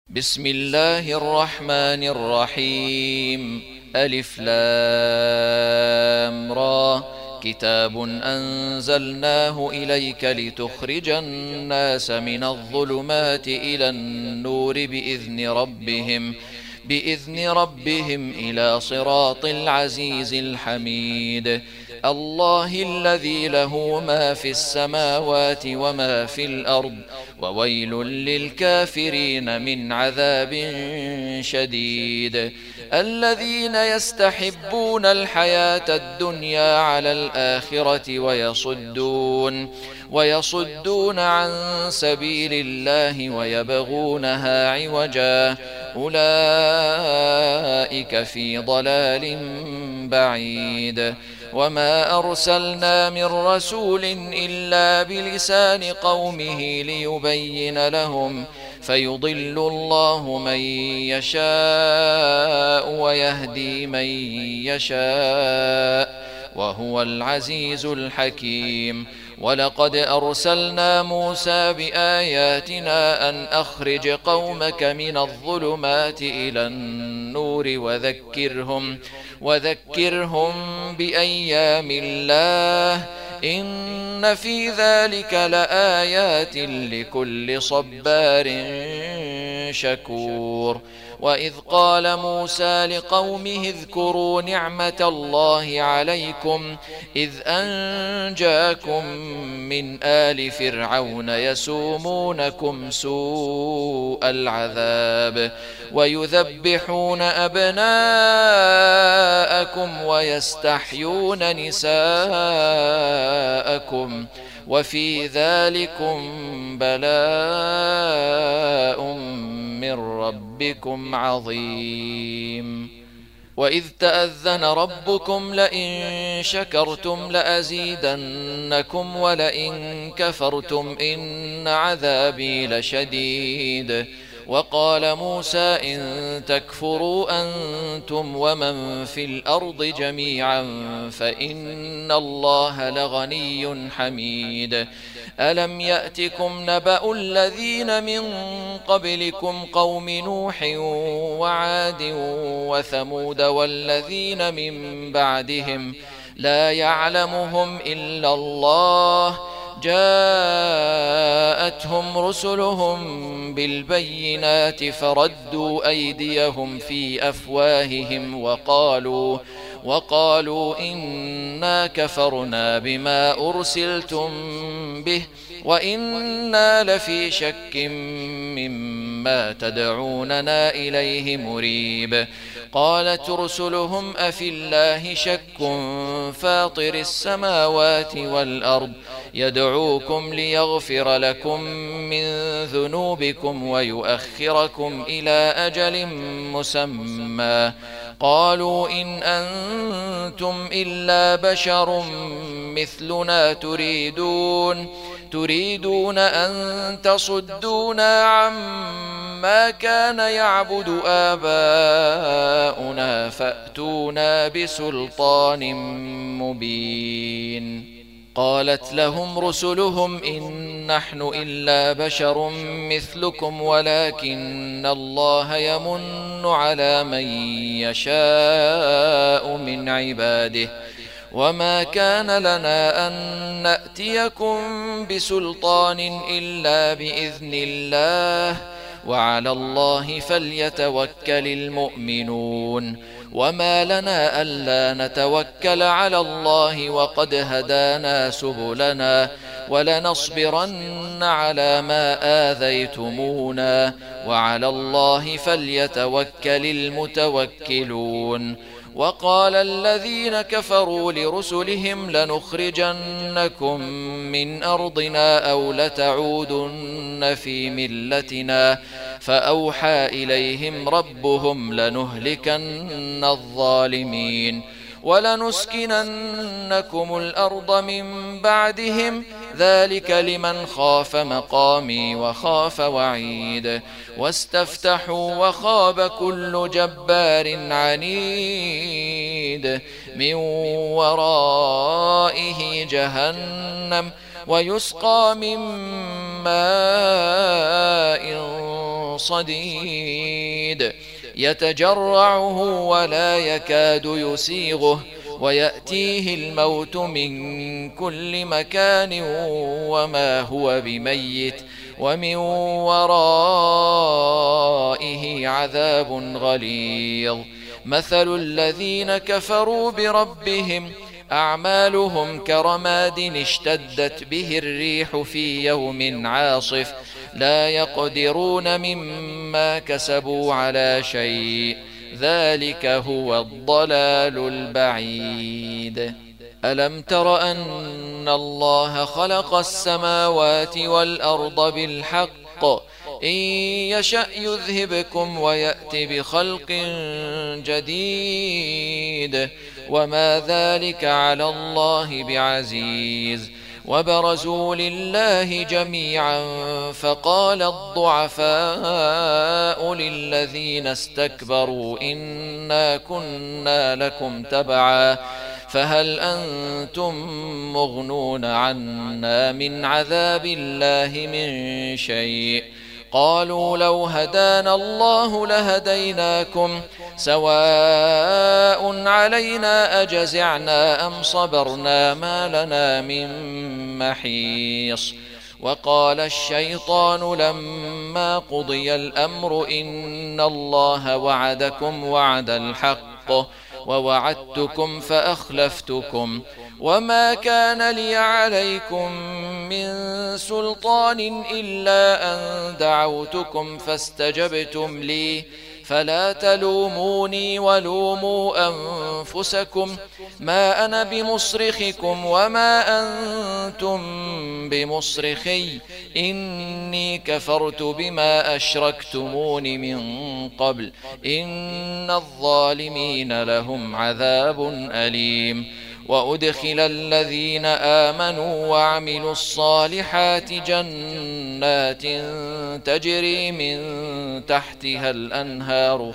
بسم الله الرحمن الرحيم. ألف لام را. كتاب أنزلناه إليك لتخرج الناس من الظلمات إلى النور بإذن ربهم إلى صراط العزيز الحميد. الله الذي له ما في السماوات وما في الأرض، وويل للكافرين من عذاب شديد. الذين يستحبون الحياة الدنيا على الآخرة ويصدون عن سبيل الله ويبغونها عوجا، أولئك في ضلال بعيد. وما أرسلنا من رسول إلا بلسان قومه ليبين لهم، فيضل الله من يشاء ويهدي من يشاء، وهو العزيز الحكيم. ولقد أرسلنا موسى بآياتنا أن أخرج قومك من الظلمات إلى النور وذكرهم بأيام الله، إن في ذلك لآيات لكل صبار شكور. وإذ قال موسى لقومه اذكروا نعمة الله عليكم إذ أنجاكم من آل فرعون يسومونكم سوء العذاب ويذبحون أبناءكم ويستحيون نساءكم، وفي ذلكم بلاء من ربكم عظيم. وإذ تأذن ربكم لئن شكرتم لأزيدنكم ولئن كفرتم إن عذابي لشديد. وقال موسى إن تكفروا أنتم ومن في الأرض جميعا فإن الله لغني حميد. ألم يأتكم نبأ الذين من قبلكم قوم نوح وعاد وثمود والذين من بعدهم لا يعلمهم إلا الله، جاءتهم رسلهم بالبينات فردوا أيديهم في أفواههم وقالوا إنا كفرنا بما أرسلتم به وإنا لفي شك مما تدعوننا إليه مريب. قالت رسلهم أفي الله شك فاطر السماوات والأرض يدعوكم ليغفر لكم من ذنوبكم ويؤخركم إلى أجل مسمى، قالوا إن أنتم إلا بشر مثلنا تريدون أن تصدونا عما كان يعبد آباؤنا فأتونا بسلطان مبين. قالت لهم رسلهم إن نحن إلا بشر مثلكم ولكن الله يمن على من يشاء من عباده، وما كان لنا أن نأتيكم بسلطان إلا بإذن الله، وعلى الله فليتوكل المؤمنون. وما لنا ألا نتوكل على الله وقد هدانا سبلنا ولنصبرن على ما آذيتمونا، وعلى الله فليتوكل المتوكلون. وقال الذين كفروا لرسلهم لنخرجنكم من أرضنا أو لتعودن في ملتنا، فأوحى إليهم ربهم لنهلكن الظالمين ولنسكننكم الأرض من بعدهم، ذلك لمن خاف مقامي وخاف وعيد. واستفتحوا وخاب كل جبار عنيد من ورائه جهنم ويسقى من ماء صديد يتجرعه ولا يكاد يسيغه ويأتيه الموت من كل مكان وما هو بميت ومن ورائه عذاب غليظ. مثل الذين كفروا بربهم أعمالهم كرماد اشتدت به الريح في يوم عاصف لا يقدرون مما كسبوا على شيء ذلك هو الضلال البعيد. ألم تر أن الله خلق السماوات والأرض بالحق إن يشأ يذهبكم ويأت بخلق جديد وما ذلك على الله بعزيز. وبرزوا لله جميعا فقال الضعفاء للذين استكبروا إنا كنا لكم تبعا فهل أنتم مغنون عنا من عذاب الله من شيء قالوا لو هدانا الله لهديناكم سواء علينا أجزعنا أم صبرنا ما لنا من محيص. وقال الشيطان لما قضي الأمر إن الله وعدكم وعد الحق ووعدتكم فأخلفتكم وما كان لي عليكم من سلطان إلا أن دعوتكم فاستجبتم لي فلا تلوموني ولوموا أنفسكم ما أنا بمصرخكم وما أنتم بمصرخي إني كفرت بما أشركتمون من قبل إن الظالمين لهم عذاب أليم. وأدخل الذين آمنوا وعملوا الصالحات جنات تجري من تحتها الأنهار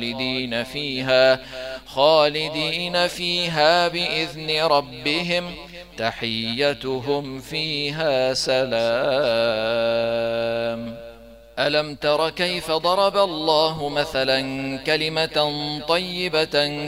خالدين فيها بإذن ربهم تحيتهم فيها سلام. ألم تر كيف ضرب الله مثلا كلمة طيبة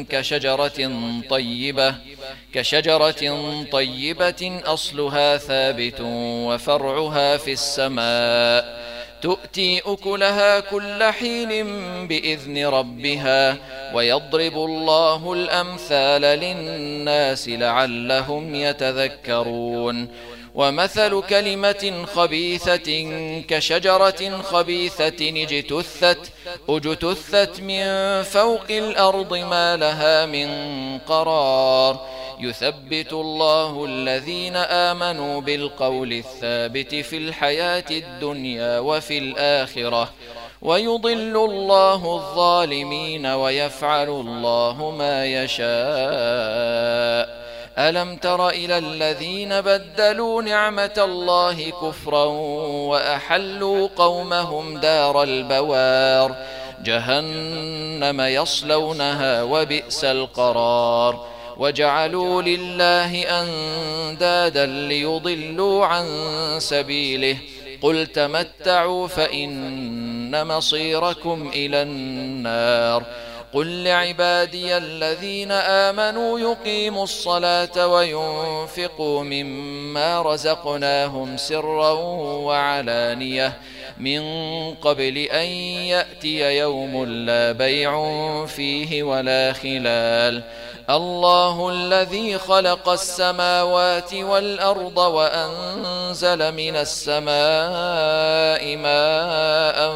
كشجرة طيبة أصلها ثابت وفرعها في السماء تؤتي أكلها كل حين بإذن ربها ويضرب الله الأمثال للناس لعلهم يتذكرون. ومثل كلمة خبيثة كشجرة خبيثة اجتثت من فوق الأرض ما لها من قرار يثبت الله الذين آمنوا بالقول الثابت في الحياة الدنيا وفي الآخرة ويضل الله الظالمين ويفعل الله ما يشاء. ألم تر إلى الذين بدلوا نعمة الله كفرا وأحلوا قومهم دار البوار جهنم يصلونها وبئس القرار وجعلوا لله أندادا ليضلوا عن سبيله قل تمتعوا فإن مصيركم إلى النار. قل لعبادي الذين آمنوا يقيموا الصلاة وينفقوا مما رزقناهم سرا وعلانية من قبل أن يأتي يوم لا بيع فيه ولا خلال. الله الذي خلق السماوات والأرض وأنزل من السماء ماء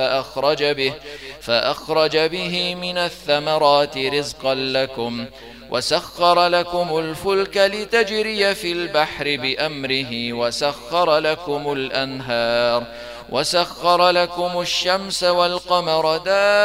فأخرج به من الثمرات رزقا لكم وسخر لكم الفلك لتجري في البحر بأمره وسخر لكم الأنهار وسخر لكم الشمس والقمر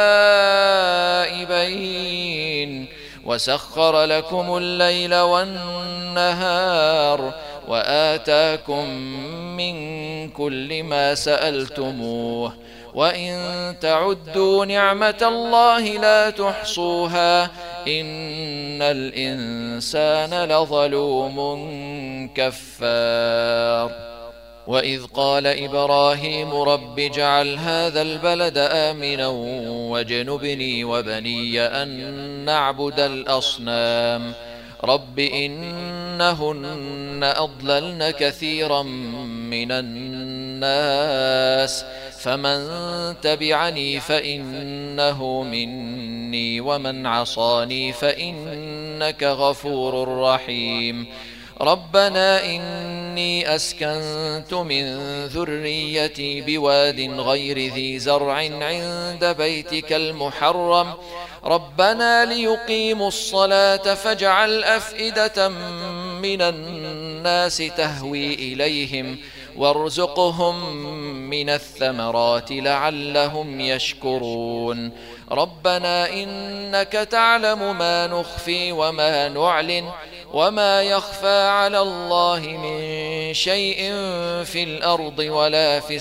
دائبين وسخر لكم الليل والنهار وآتاكم من كل ما سألتموه وإن تعدوا نعمة الله لا تحصوها إن الإنسان لظلوم كفار. وإذ قال إبراهيم رب اجعل هذا البلد آمنا واجنبني وبني أن نعبد الأصنام رب إنهن أضللن كثيرا من الناس فمن تبعني فإنه مني ومن عصاني فإنك غفور رحيم ربنا إني أسكنت من ذريتي بواد غير ذي زرع عند بيتك المحرم ربنا ليقيموا الصلاة فاجعل أفئدة من الناس تهوي إليهم وارزقهم من الثمرات لعلهم يشكرون ربنا إنك تعلم ما نخفي وما نعلن وما يخفى على الله من شيء في الأرض ولا في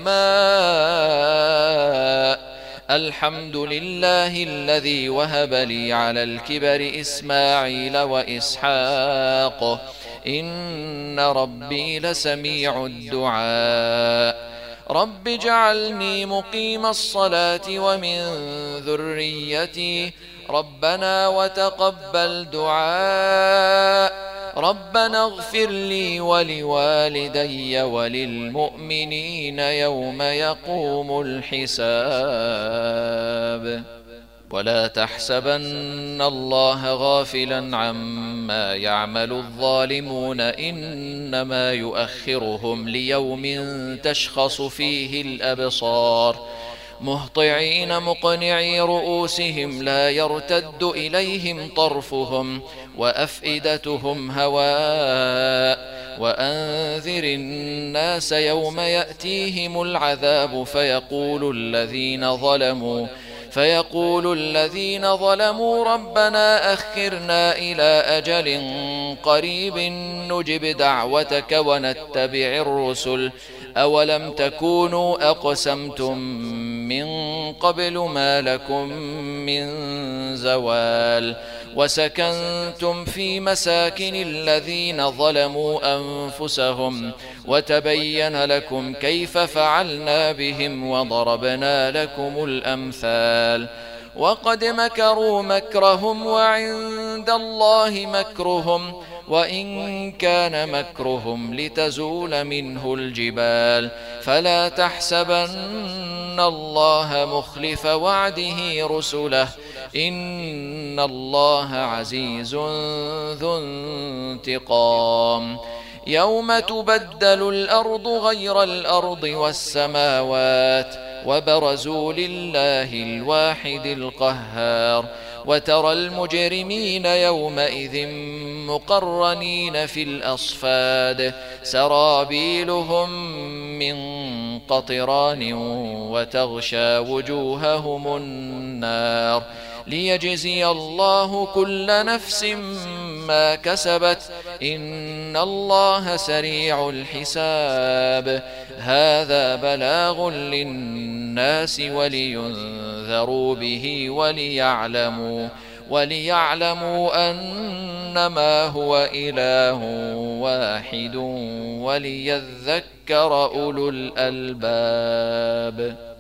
السماء الحمد لله الذي وهب لي على الكبر إسماعيل وإسحاق إن ربي لسميع الدعاء رب اجعلني مقيم الصلاة ومن ذريتي ربنا وتقبل دعاء ربنا اغفر لي ولوالدي وللمؤمنين يوم يقوم الحساب ولا تحسبن الله غافلا عما يعمل الظالمون إنما يؤخرهم ليوم تشخص فيه الأبصار مهطعين مقنعي رؤوسهم لا يرتد إليهم طرفهم وأفئدتهم هواء وأنذر الناس يوم يأتيهم العذاب فيقول الذين ظلموا ربنا أخرنا إلى أجل قريب نجب دعوتك ونتبع الرسل أولم تكونوا أقسمتم من قبل ما لكم من زوال وسكنتم في مساكن الذين ظلموا أنفسهم وتبين لكم كيف فعلنا بهم وضربنا لكم الأمثال وقد مكروا مكرهم وعند الله مكرهم وإن كان مكرهم لتزول منه الجبال فلا تحسبن الله مخلف وعده رسله إن الله عزيز ذو انتقام يوم تبدل الأرض غير الأرض والسماوات وبرزوا لله الواحد القهار وترى المجرمين يومئذ مقرنين في الأصفاد سرابيلهم من قطران وتغشى وجوههم النار ليجزي الله كل نفس ما كسبت إن الله سريع الحساب هذا بلاغ للناس ولينذروا به وليعلموا أنما هو إله واحد وليذكر أولو الألباب.